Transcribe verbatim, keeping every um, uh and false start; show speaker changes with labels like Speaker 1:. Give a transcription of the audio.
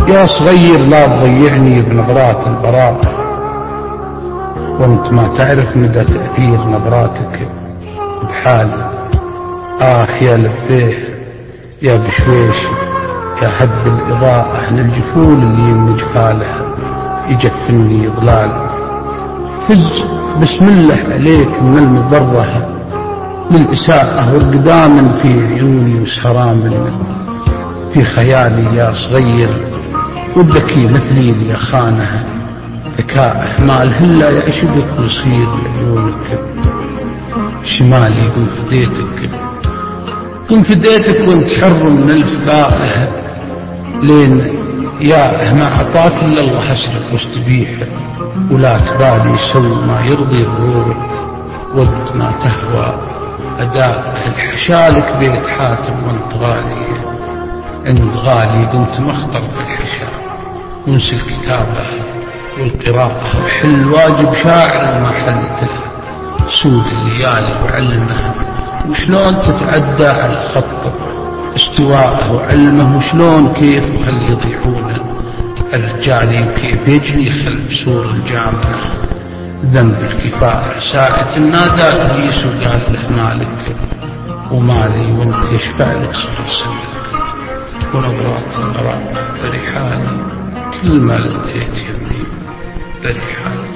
Speaker 1: يا صغير لا تضيعني بنظرات البراء، وانت ما تعرف مدى تأثير نظراتك بحالي. آه يا لبيه يا بشويش يا هد الإضاءة للجفول اللي يم جفالها يجفني ضلال. فز بسم الله عليك من المبرهة للإساءة والقدام في عيوني وسهران في خيالي يا صغير، والذكي مثلي اللي خانها ذكاء ما الهلا يعشقك ويصير لعيونك شمالي. قم فديتك قم فديتك وانت حر من الفدائه، لين يا ما عطاك الا الله حسرك واستبيحه، ولا تبالي سوي ما يرضي غرورك ود ما تهوى أداء. الحشالك بيت حاتم وانت غالي عند غالي، كنت مخطر في الحشا وانسى الكتابة والقراءة، وحل واجب شاعر ما حلته سود الليالي وعلمه، وشلون تتعدى على خط استواءه وعلمه، وشلون كيف وهل يضيعونه الرجالي، وكيف يجري خلف سور الجامعة ذنب الكفاءة. ساعة نادى إبليس وقال له مالك ومالي، وانت يشفع لك صفر سمك ونظرات الغرام بريحاني، كل ما لديت يمي بريحاني.